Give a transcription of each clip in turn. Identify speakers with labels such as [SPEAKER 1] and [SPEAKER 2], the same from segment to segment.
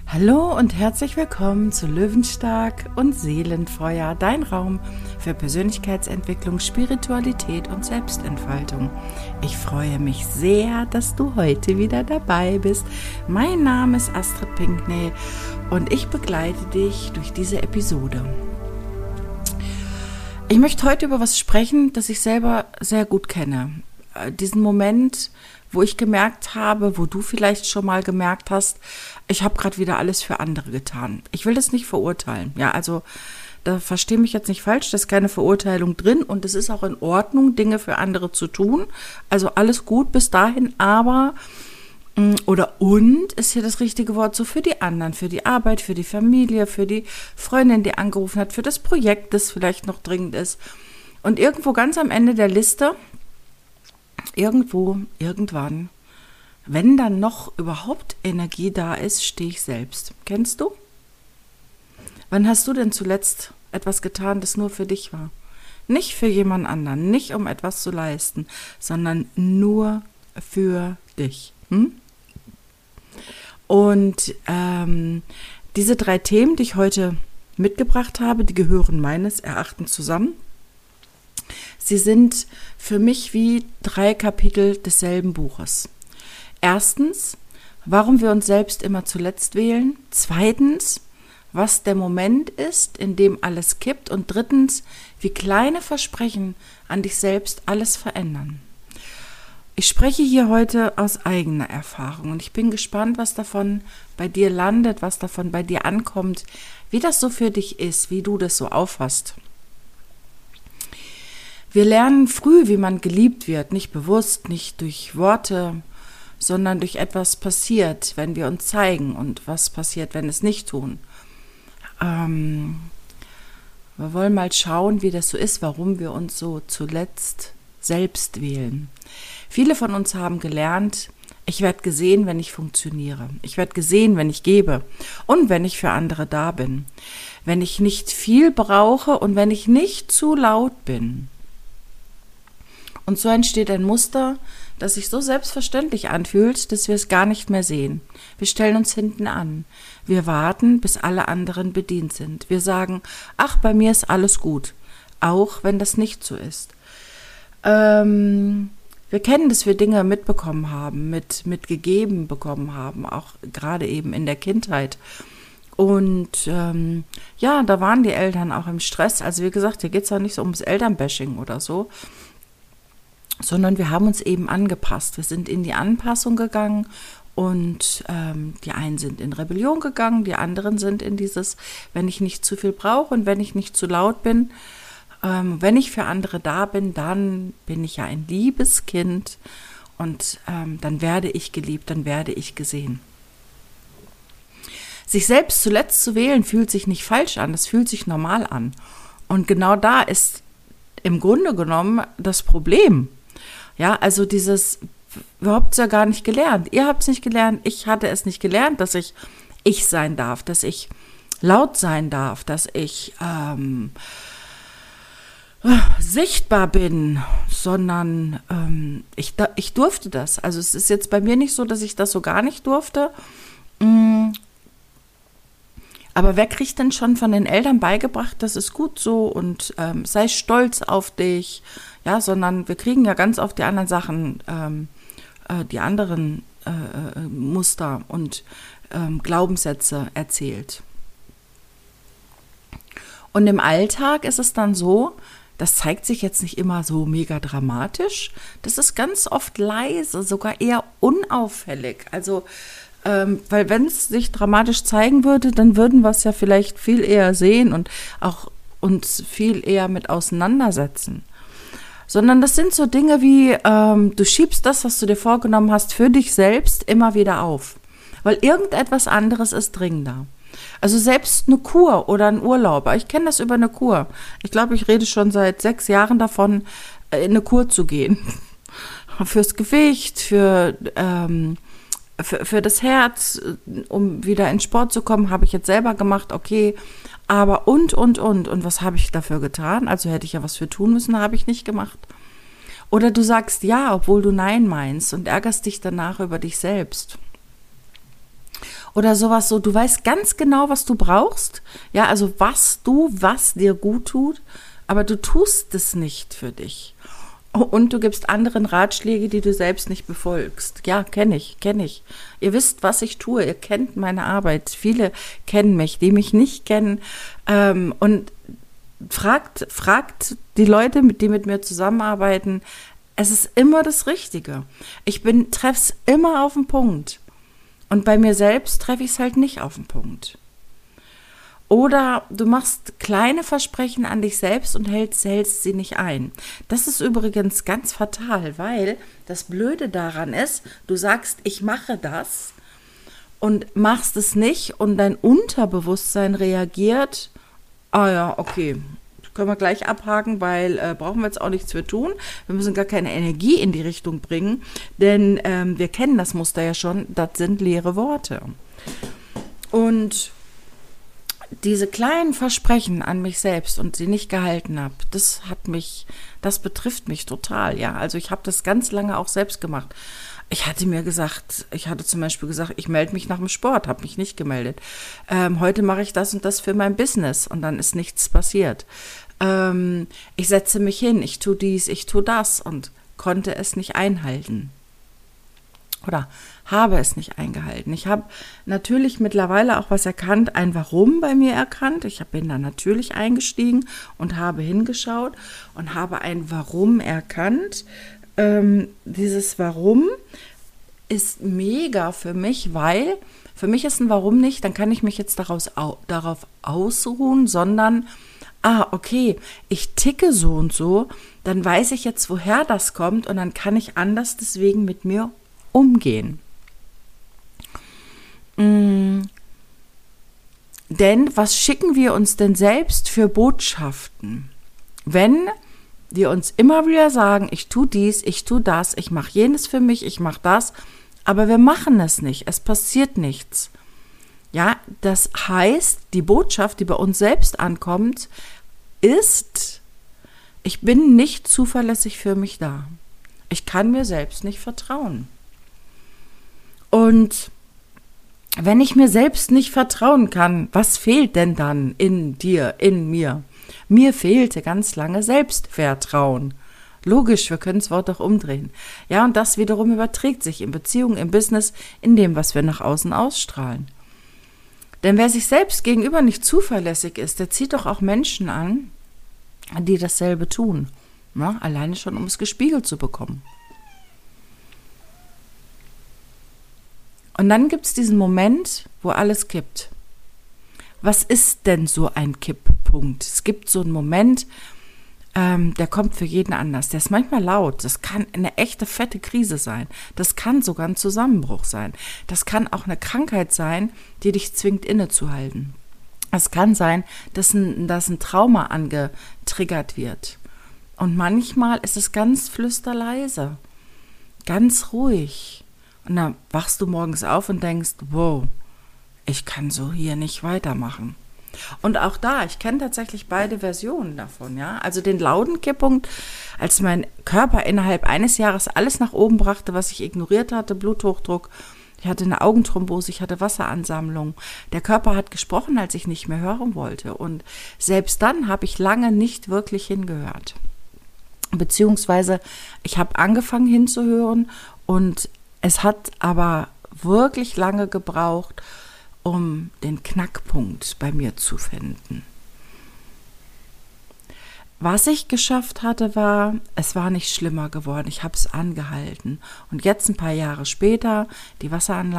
[SPEAKER 1] Hallo und herzlich willkommen zu Löwenstark und Seelenfeuer, dein Raum für Persönlichkeitsentwicklung, Spiritualität und Selbstentfaltung. Ich freue mich sehr, dass du heute wieder dabei bist. Mein Name ist Astrid Pinkney und ich begleite dich durch diese Episode. Ich möchte heute über was sprechen, das ich selber sehr gut kenne. Diesen Moment, wo ich gemerkt habe, wo du vielleicht schon mal gemerkt hast, ich habe gerade wieder alles für andere getan. Ich will das nicht verurteilen. Ja, also da verstehe mich jetzt nicht falsch, da ist keine Verurteilung drin und es ist auch in Ordnung, Dinge für andere zu tun. Also alles gut bis dahin, aber und ist hier das richtige Wort, so für die anderen, für die Arbeit, für die Familie, für die Freundin, die angerufen hat, für das Projekt, das vielleicht noch dringend ist. Und irgendwo ganz am Ende der Liste, irgendwann, wenn dann noch überhaupt Energie da ist, stehe ich selbst. Kennst du? Wann hast du denn zuletzt etwas getan, das nur für dich war? Nicht für jemand anderen, nicht um etwas zu leisten, sondern nur für dich. Und diese 3 Themen, die ich heute mitgebracht habe, die gehören meines Erachtens zusammen. Sie sind für mich wie 3 Kapitel desselben Buches. Erstens, warum wir uns selbst immer zuletzt wählen. Zweitens, was der Moment ist, in dem alles kippt. Und drittens, wie kleine Versprechen an dich selbst alles verändern. Ich spreche hier heute aus eigener Erfahrung und ich bin gespannt, was davon bei dir landet, was davon bei dir ankommt, wie das so für dich ist, wie du das so auffasst. Wir lernen früh, wie man geliebt wird, nicht bewusst, nicht durch Worte, sondern durch etwas passiert, wenn wir uns zeigen und was passiert, wenn es nicht tun. Wir wollen mal schauen, wie das so ist, warum wir uns so zuletzt selbst wählen. Viele von uns haben gelernt, ich werde gesehen, wenn ich funktioniere. Ich werde gesehen, wenn ich gebe und wenn ich für andere da bin. Wenn ich nicht viel brauche und wenn ich nicht zu laut bin. Und so entsteht ein Muster, das sich so selbstverständlich anfühlt, dass wir es gar nicht mehr sehen. Wir stellen uns hinten an. Wir warten, bis alle anderen bedient sind. Wir sagen, ach, bei mir ist alles gut, auch wenn das nicht so ist. Wir kennen, dass wir Dinge mitbekommen haben, mitgegeben bekommen haben, auch gerade eben in der Kindheit. Und da waren die Eltern auch im Stress. Also wie gesagt, hier geht es ja nicht so ums Elternbashing oder so, sondern wir haben uns eben angepasst. Wir sind in die Anpassung gegangen und die einen sind in Rebellion gegangen, die anderen sind in dieses, wenn ich nicht zu viel brauche und wenn ich nicht zu laut bin, wenn ich für andere da bin, dann bin ich ja ein liebes Kind und dann werde ich geliebt, dann werde ich gesehen. Sich selbst zuletzt zu wählen, fühlt sich nicht falsch an, das fühlt sich normal an. Und genau da ist im Grunde genommen das Problem. Ja, also dieses, wir habt es ja gar nicht gelernt. Ihr habt es nicht gelernt, ich hatte es nicht gelernt, dass ich sein darf, dass ich laut sein darf, dass ich sichtbar bin, sondern ich durfte das. Also es ist jetzt bei mir nicht so, dass ich das so gar nicht durfte. Aber wer kriegt denn schon von den Eltern beigebracht, das ist gut so und sei stolz auf dich, ja, sondern wir kriegen ja ganz oft die anderen Sachen, die anderen Muster und Glaubenssätze erzählt. Und im Alltag ist es dann so, das zeigt sich jetzt nicht immer so mega dramatisch, das ist ganz oft leise, sogar eher unauffällig, also weil wenn es sich dramatisch zeigen würde, dann würden wir es ja vielleicht viel eher sehen und auch uns viel eher mit auseinandersetzen. Sondern das sind so Dinge wie, du schiebst das, was du dir vorgenommen hast, für dich selbst immer wieder auf. Weil irgendetwas anderes ist dringender. Also selbst eine Kur oder ein Urlaub, ich kenne das über eine Kur. Ich glaube, ich rede schon seit 6 Jahren davon, in eine Kur zu gehen. Fürs Gewicht, für das Herz, um wieder in Sport zu kommen, habe ich jetzt selber gemacht, okay, aber und was habe ich dafür getan? Also hätte ich ja was für tun müssen, habe ich nicht gemacht. Oder du sagst ja, obwohl du nein meinst und ärgerst dich danach über dich selbst. Oder sowas so, du weißt ganz genau, was du brauchst. Ja, also was dir gut tut, aber du tust es nicht für dich. Und du gibst anderen Ratschläge, die du selbst nicht befolgst. Ja, kenne ich. Ihr wisst, was ich tue. Ihr kennt meine Arbeit. Viele kennen mich, die mich nicht kennen. Und fragt die Leute, die mit mir zusammenarbeiten. Es ist immer das Richtige. Treff's immer auf den Punkt. Und bei mir selbst treffe ich es halt nicht auf den Punkt. Oder du machst kleine Versprechen an dich selbst und hältst sie nicht ein. Das ist übrigens ganz fatal, weil das Blöde daran ist, du sagst, ich mache das und machst es nicht und dein Unterbewusstsein reagiert, ja, okay, können wir gleich abhaken, weil brauchen wir jetzt auch nichts für tun. Wir müssen gar keine Energie in die Richtung bringen, denn wir kennen das Muster ja schon, das sind leere Worte. Und diese kleinen Versprechen an mich selbst und sie nicht gehalten habe, das betrifft mich total, ja. Also ich habe das ganz lange auch selbst gemacht. Ich hatte zum Beispiel gesagt, ich melde mich nach dem Sport, habe mich nicht gemeldet. Heute mache ich das und das für mein Business und dann ist nichts passiert. Ich setze mich hin, ich tue dies, ich tue das und konnte es nicht einhalten. Oder habe es nicht eingehalten. Ich habe natürlich mittlerweile auch was erkannt, ein Warum bei mir erkannt. Ich bin da natürlich eingestiegen und habe hingeschaut und habe ein Warum erkannt. Dieses Warum ist mega für mich, weil für mich ist ein Warum nicht, dann kann ich mich jetzt darauf ausruhen, sondern okay, ich ticke so und so, dann weiß ich jetzt, woher das kommt und dann kann ich anders deswegen mit mir umgehen. Denn was schicken wir uns denn selbst für Botschaften, wenn wir uns immer wieder sagen, ich tue dies, ich tue das, ich mache jenes für mich, ich mache das, aber wir machen es nicht, es passiert nichts. Ja, das heißt, die Botschaft, die bei uns selbst ankommt, ist, ich bin nicht zuverlässig für mich da. Ich kann mir selbst nicht vertrauen. Und wenn ich mir selbst nicht vertrauen kann, was fehlt denn dann in dir, in mir? Mir fehlte ganz lange Selbstvertrauen. Logisch, wir können das Wort doch umdrehen. Ja, und das wiederum überträgt sich in Beziehungen, im Business, in dem, was wir nach außen ausstrahlen. Denn wer sich selbst gegenüber nicht zuverlässig ist, der zieht doch auch Menschen an, die dasselbe tun. Ja, alleine schon, um es gespiegelt zu bekommen. Und dann gibt es diesen Moment, wo alles kippt. Was ist denn so ein Kipppunkt? Es gibt so einen Moment, der kommt für jeden anders. Der ist manchmal laut. Das kann eine echte fette Krise sein. Das kann sogar ein Zusammenbruch sein. Das kann auch eine Krankheit sein, die dich zwingt, innezuhalten. Es kann sein, dass ein Trauma angetriggert wird. Und manchmal ist es ganz flüsterleise, ganz ruhig. Und dann wachst du morgens auf und denkst, wow, ich kann so hier nicht weitermachen. Und auch da, ich kenne tatsächlich beide Versionen davon, ja. Also den lauten Kipppunkt, als mein Körper innerhalb eines Jahres alles nach oben brachte, was ich ignoriert hatte, Bluthochdruck, ich hatte eine Augenthrombose, ich hatte Wasseransammlung. Der Körper hat gesprochen, als ich nicht mehr hören wollte. Und selbst dann habe ich lange nicht wirklich hingehört. Beziehungsweise ich habe angefangen hinzuhören und es hat aber wirklich lange gebraucht, um den Knackpunkt bei mir zu finden. Was ich geschafft hatte, war, es war nicht schlimmer geworden. Ich habe es angehalten. Und jetzt ein paar Jahre später, die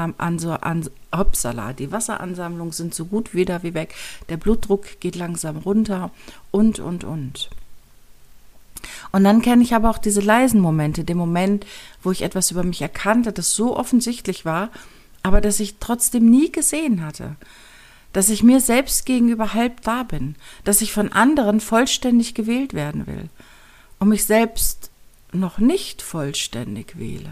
[SPEAKER 1] Wasseransammlungen sind so gut wieder wie weg. Der Blutdruck geht langsam runter und. Und dann kenne ich aber auch diese leisen Momente, den Moment, wo ich etwas über mich erkannte, das so offensichtlich war, aber das ich trotzdem nie gesehen hatte. Dass ich mir selbst gegenüber halb da bin, dass ich von anderen vollständig gewählt werden will und mich selbst noch nicht vollständig wähle.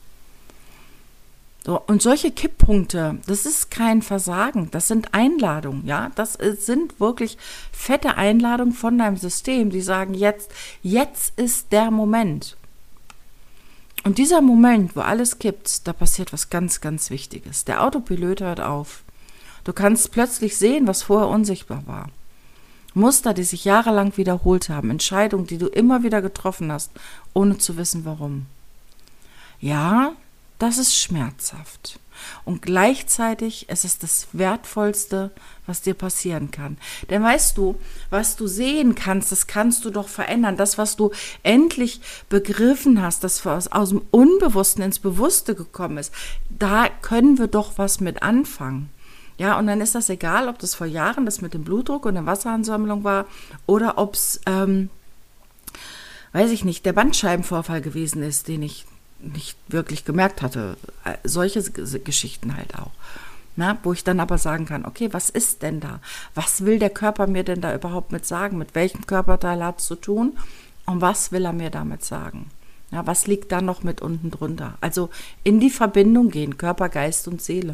[SPEAKER 1] So, und solche Kipppunkte, das ist kein Versagen, das sind Einladungen, ja, das sind wirklich fette Einladungen von deinem System, die sagen, jetzt ist der Moment. Und dieser Moment, wo alles kippt, da passiert was ganz, ganz Wichtiges. Der Autopilot hört auf. Du kannst plötzlich sehen, was vorher unsichtbar war. Muster, die sich jahrelang wiederholt haben, Entscheidungen, die du immer wieder getroffen hast, ohne zu wissen, warum. Ja, das ist schmerzhaft. Und gleichzeitig ist es das Wertvollste, was dir passieren kann. Denn weißt du, was du sehen kannst, das kannst du doch verändern. Das, was du endlich begriffen hast, das aus dem Unbewussten ins Bewusste gekommen ist, da können wir doch was mit anfangen. Ja, und dann ist das egal, ob das vor Jahren das mit dem Blutdruck und der Wasseransammlung war oder ob es, weiß ich nicht, der Bandscheibenvorfall gewesen ist, den ich nicht wirklich gemerkt hatte. Solche Geschichten halt auch. Na, wo ich dann aber sagen kann, okay, was ist denn da? Was will der Körper mir denn da überhaupt mit sagen? Mit welchem Körperteil hat es zu tun? Und was will er mir damit sagen? Ja, was liegt da noch mit unten drunter? Also in die Verbindung gehen, Körper, Geist und Seele.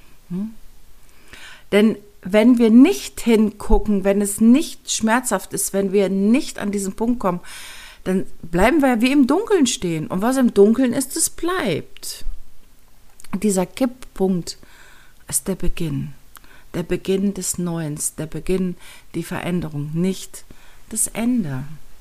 [SPEAKER 1] Denn wenn wir nicht hingucken, wenn es nicht schmerzhaft ist, wenn wir nicht an diesen Punkt kommen, dann bleiben wir ja wie im Dunkeln stehen. Und was im Dunkeln ist, es bleibt. Dieser Kipppunkt ist der Beginn des Neuens, der Beginn, die Veränderung, nicht das Ende.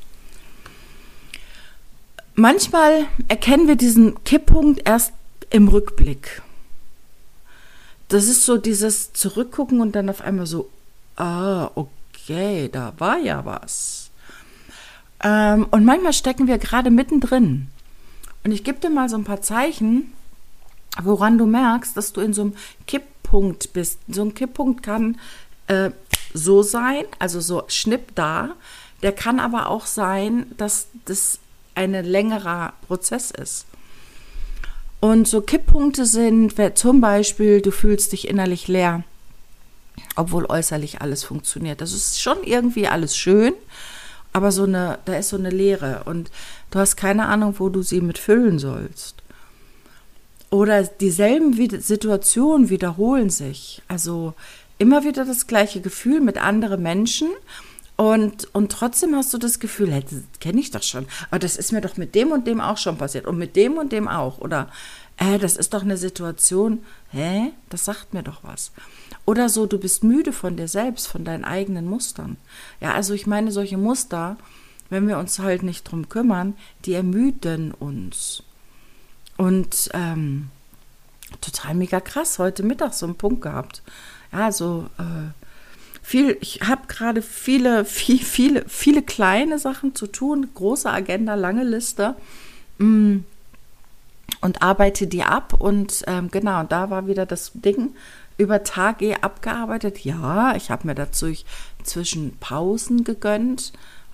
[SPEAKER 1] Manchmal erkennen wir diesen Kipppunkt erst im Rückblick. Das ist so dieses Zurückgucken und dann auf einmal so, okay, da war ja was. Und manchmal stecken wir gerade mittendrin. Und ich gebe dir mal so ein paar Zeichen, woran du merkst, dass du in so einem Kipppunkt bist. So ein Kipppunkt kann so sein, also so Schnipp da. Der kann aber auch sein, dass das ein längerer Prozess ist. Und so Kipppunkte sind, zum Beispiel, du fühlst dich innerlich leer, obwohl äußerlich alles funktioniert. Das ist schon irgendwie alles schön, aber da ist so eine Leere und du hast keine Ahnung, wo du sie mit füllen sollst. Oder dieselben Situationen wiederholen sich. Also immer wieder das gleiche Gefühl mit anderen Menschen und trotzdem hast du das Gefühl, hey, das kenne ich doch schon, aber das ist mir doch mit dem und dem auch schon passiert und mit dem und dem auch. Oder das ist doch eine Situation, das sagt mir doch was. Oder so, du bist müde von dir selbst, von deinen eigenen Mustern. Ja, also ich meine, solche Muster, wenn wir uns halt nicht drum kümmern, die ermüden uns. Und total mega krass, heute Mittag so einen Punkt gehabt. Ja, also ich habe gerade viele kleine Sachen zu tun, große Agenda, lange Liste und arbeite die ab und genau, da war wieder das Ding, über Tag abgearbeitet. Ja, ich habe mir dazu zwischen Pausen gegönnt.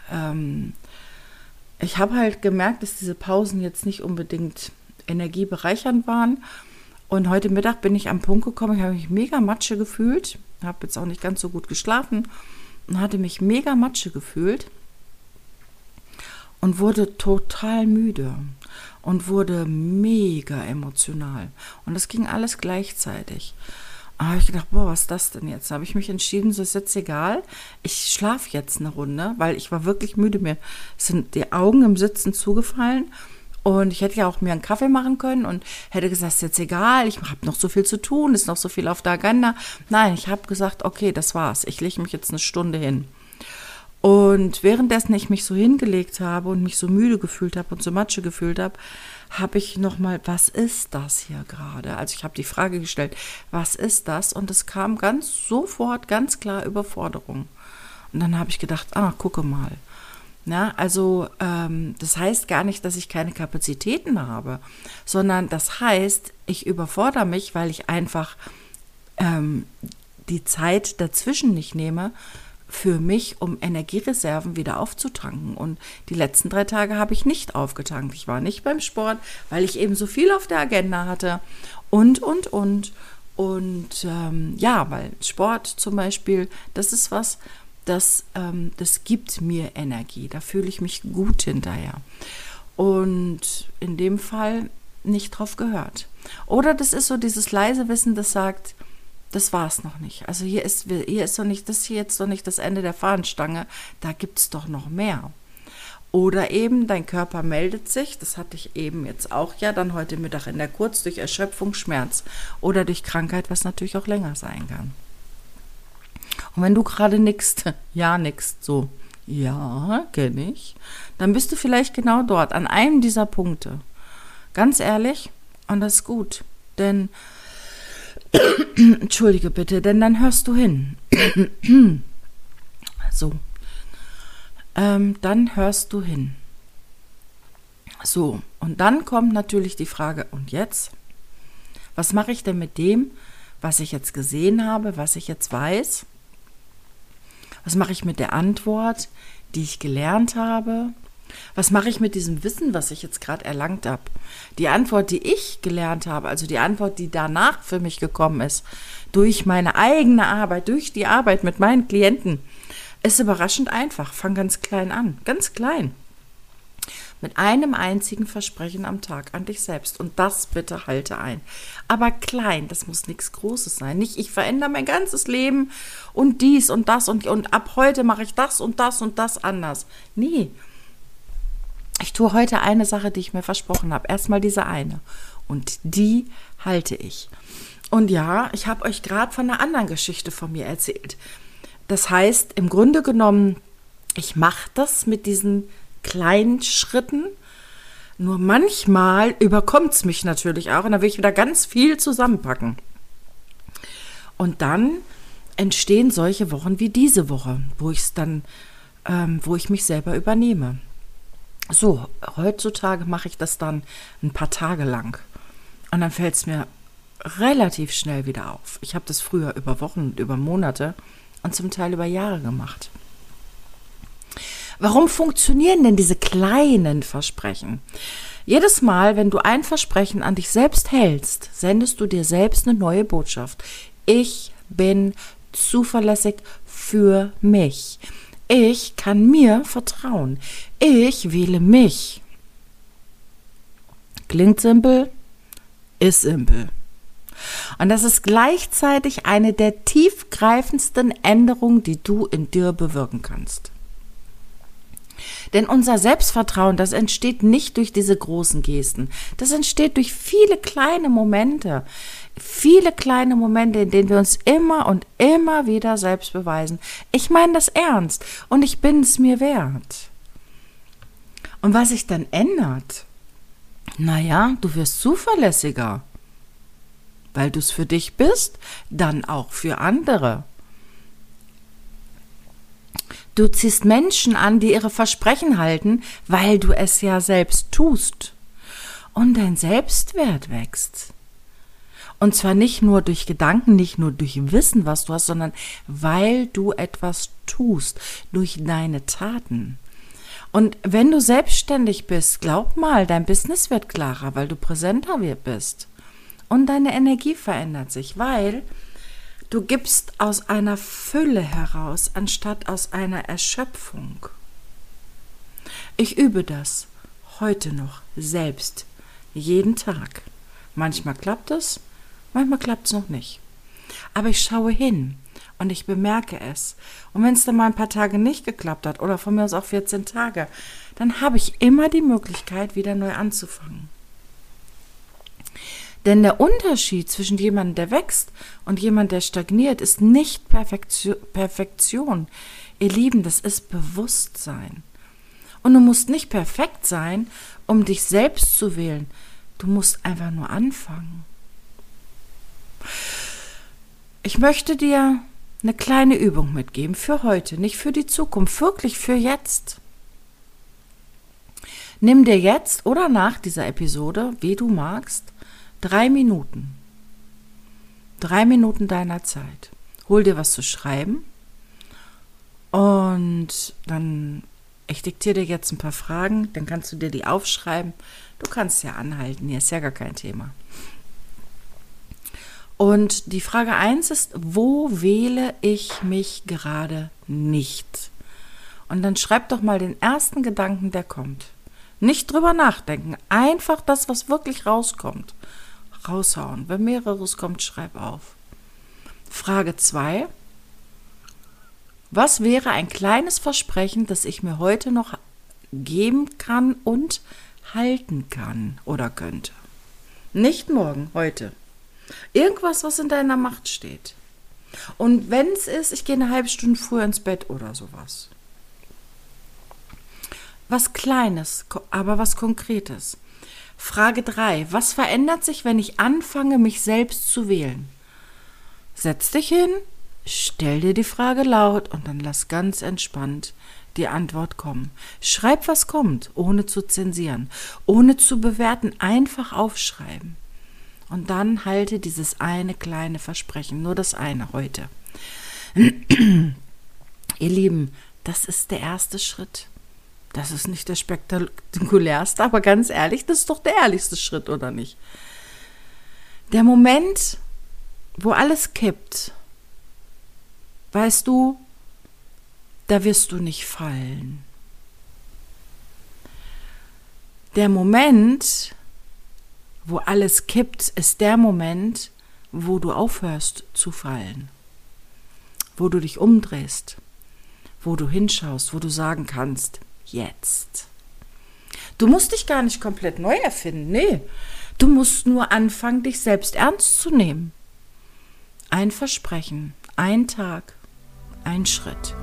[SPEAKER 1] Ich habe halt gemerkt, dass diese Pausen jetzt nicht unbedingt energiebereichernd waren. Und heute Mittag bin ich am Punkt gekommen, ich habe mich mega Matsche gefühlt. Habe jetzt auch nicht ganz so gut geschlafen und hatte mich mega Matsche gefühlt und wurde total müde und wurde mega emotional. Und das ging alles gleichzeitig. Da habe ich gedacht, was ist das denn jetzt? Da habe ich mich entschieden, so ist jetzt egal. Ich schlafe jetzt eine Runde, weil ich war wirklich müde. Mir sind die Augen im Sitzen zugefallen. Und ich hätte ja auch mir einen Kaffee machen können und hätte gesagt, ist jetzt egal, ich habe noch so viel zu tun, ist noch so viel auf der Agenda. Nein, ich habe gesagt, okay, das war's. Ich lege mich jetzt eine Stunde hin. Und währenddessen ich mich so hingelegt habe und mich so müde gefühlt habe und so Matsche gefühlt habe, habe ich nochmal, was ist das hier gerade? Also ich habe die Frage gestellt, was ist das? Und es kam sofort ganz klar Überforderung. Und dann habe ich gedacht, gucke mal. Ja, also das heißt gar nicht, dass ich keine Kapazitäten habe, sondern das heißt, ich überfordere mich, weil ich einfach die Zeit dazwischen nicht nehme für mich, um Energiereserven wieder aufzutanken. Und die letzten 3 Tage habe ich nicht aufgetankt. Ich war nicht beim Sport, weil ich eben so viel auf der Agenda hatte und. Und weil Sport zum Beispiel, das ist was, das gibt mir Energie. Da fühle ich mich gut hinterher. Und in dem Fall nicht drauf gehört. Oder das ist so dieses leise Wissen, das sagt, das war es noch nicht. Also hier ist doch nicht, das hier jetzt doch nicht das Ende der Fahnenstange, da gibt es doch noch mehr. Oder eben dein Körper meldet sich, das hatte ich eben jetzt auch ja, dann heute Mittag in der Kurz, durch Erschöpfung, Schmerz oder durch Krankheit, was natürlich auch länger sein kann. Und wenn du gerade nickst, ja, nickst, so, ja, kenne ich, dann bist du vielleicht genau dort, an einem dieser Punkte. Ganz ehrlich, und das ist gut, denn, entschuldige bitte, denn dann hörst du hin. So. Dann hörst du hin. So, und dann kommt natürlich die Frage, und jetzt? Was mache ich denn mit dem, was ich jetzt gesehen habe, was ich jetzt weiß? Was mache ich mit der Antwort, die ich gelernt habe? Was mache ich mit diesem Wissen, was ich jetzt gerade erlangt habe? Die Antwort, die ich gelernt habe, also die Antwort, die danach für mich gekommen ist, durch meine eigene Arbeit, durch die Arbeit mit meinen Klienten, ist überraschend einfach. Fang ganz klein an, ganz klein. Mit einem einzigen Versprechen am Tag an dich selbst. Und das bitte halte ein. Aber klein, das muss nichts Großes sein. Nicht, ich verändere mein ganzes Leben und dies und das und ab heute mache ich das und das und das anders. Nee. Ich tue heute eine Sache, die ich mir versprochen habe. Erstmal diese eine. Und die halte ich. Und ja, ich habe euch gerade von einer anderen Geschichte von mir erzählt. Das heißt, im Grunde genommen, ich mache das mit diesen kleinen Schritten, nur manchmal überkommt es mich natürlich auch und dann will ich wieder ganz viel zusammenpacken. Und dann entstehen solche Wochen wie diese Woche, wo ich mich selber übernehme. So, heutzutage mache ich das dann ein paar Tage lang und dann fällt es mir relativ schnell wieder auf. Ich habe das früher über Wochen und über Monate und zum Teil über Jahre gemacht. Warum funktionieren denn diese kleinen Versprechen? Jedes Mal, wenn du ein Versprechen an dich selbst hältst, sendest du dir selbst eine neue Botschaft. Ich bin zuverlässig für mich. Ich kann mir vertrauen. Ich wähle mich. Klingt simpel, ist simpel. Und das ist gleichzeitig eine der tiefgreifendsten Änderungen, die du in dir bewirken kannst. Denn unser Selbstvertrauen, das entsteht nicht durch diese großen Gesten. Das entsteht durch viele kleine Momente. Viele kleine Momente, in denen wir uns immer und immer wieder selbst beweisen. Ich meine das ernst und ich bin es mir wert. Und was sich dann ändert? Naja, du wirst zuverlässiger. Weil du es für dich bist, dann auch für andere. Du ziehst Menschen an, die ihre Versprechen halten, weil du es ja selbst tust. Und dein Selbstwert wächst. Und zwar nicht nur durch Gedanken, nicht nur durch Wissen, was du hast, sondern weil du etwas tust, durch deine Taten. Und wenn du selbstständig bist, glaub mal, dein Business wird klarer, weil du präsenter bist. Und deine Energie verändert sich, weil du gibst aus einer Fülle heraus, anstatt aus einer Erschöpfung. Ich übe das heute noch selbst, jeden Tag. Manchmal klappt es, manchmal klappt es noch nicht. Aber ich schaue hin und ich bemerke es. Und wenn es dann mal ein paar Tage nicht geklappt hat oder von mir aus auch 14 Tage, dann habe ich immer die Möglichkeit, wieder neu anzufangen. Denn der Unterschied zwischen jemandem, der wächst und jemandem, der stagniert, ist nicht Perfektion. Ihr Lieben, das ist Bewusstsein. Und du musst nicht perfekt sein, um dich selbst zu wählen. Du musst einfach nur anfangen. Ich möchte dir eine kleine Übung mitgeben für heute, nicht für die Zukunft, wirklich für jetzt. Nimm dir jetzt oder nach dieser Episode, wie du magst, 3 Minuten. 3 Minuten deiner Zeit. Hol dir was zu schreiben und dann, ich diktiere dir jetzt ein paar Fragen, dann kannst du dir die aufschreiben. Du kannst ja anhalten, hier ist ja gar kein Thema. Und die Frage 1 ist, wo wähle ich mich gerade nicht? Und dann schreib doch mal den ersten Gedanken, der kommt. Nicht drüber nachdenken, einfach das, was wirklich rauskommt. Raushauen. Wenn mehreres kommt, schreib auf. Frage 2. Was wäre ein kleines Versprechen, das ich mir heute noch geben kann und halten kann oder könnte. Nicht morgen, heute. Irgendwas, was in deiner Macht steht. Und wenn es ist, ich gehe eine halbe Stunde früher ins Bett oder sowas. Was Kleines, aber was Konkretes. Frage 3. Was verändert sich, wenn ich anfange, mich selbst zu wählen? Setz dich hin, stell dir die Frage laut und dann lass ganz entspannt die Antwort kommen. Schreib, was kommt, ohne zu zensieren, ohne zu bewerten, einfach aufschreiben. Und dann halte dieses eine kleine Versprechen, nur das eine heute. Ihr Lieben, das ist der erste Schritt. Das ist nicht der spektakulärste, aber ganz ehrlich, das ist doch der ehrlichste Schritt, oder nicht? Der Moment, wo alles kippt, weißt du, da wirst du nicht fallen. Der Moment, wo alles kippt, ist der Moment, wo du aufhörst zu fallen, wo du dich umdrehst, wo du hinschaust, wo du sagen kannst, jetzt. Du musst dich gar nicht komplett neu erfinden, nee. Du musst nur anfangen, dich selbst ernst zu nehmen. Ein Versprechen, ein Tag, ein Schritt.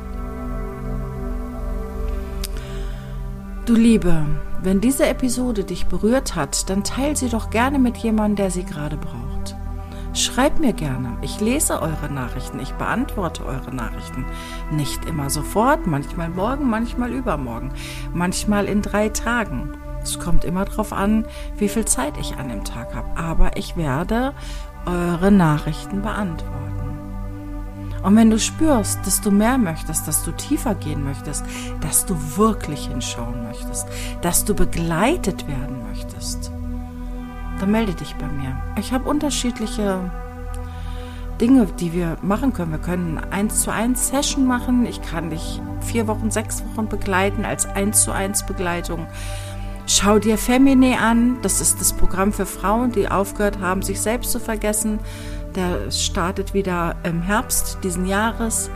[SPEAKER 1] Du Liebe, wenn diese Episode dich berührt hat, dann teile sie doch gerne mit jemandem, der sie gerade braucht. Schreib mir gerne. Ich lese eure Nachrichten, ich beantworte eure Nachrichten. Nicht immer sofort, manchmal morgen, manchmal übermorgen, manchmal in 3 Tagen. Es kommt immer darauf an, wie viel Zeit ich an dem Tag habe. Aber ich werde eure Nachrichten beantworten. Und wenn du spürst, dass du mehr möchtest, dass du tiefer gehen möchtest, dass du wirklich hinschauen möchtest, dass du begleitet werden möchtest, dann melde dich bei mir. Ich habe unterschiedliche Dinge, die wir machen können. Wir können 1:1 Session machen. Ich kann dich 4 Wochen, 6 Wochen begleiten als 1:1 Begleitung. Schau dir Femine an. Das ist das Programm für Frauen, die aufgehört haben, sich selbst zu vergessen. Der startet wieder im Herbst diesen Jahres.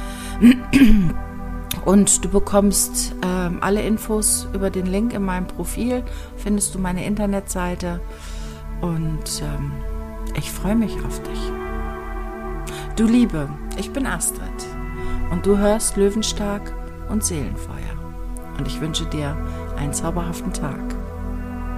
[SPEAKER 1] Und du bekommst alle Infos über den Link in meinem Profil. Findest du meine Internetseite. Und ich freue mich auf dich. Du Liebe, ich bin Astrid. Und du hörst Löwenstark und Seelenfeuer. Und ich wünsche dir einen zauberhaften Tag.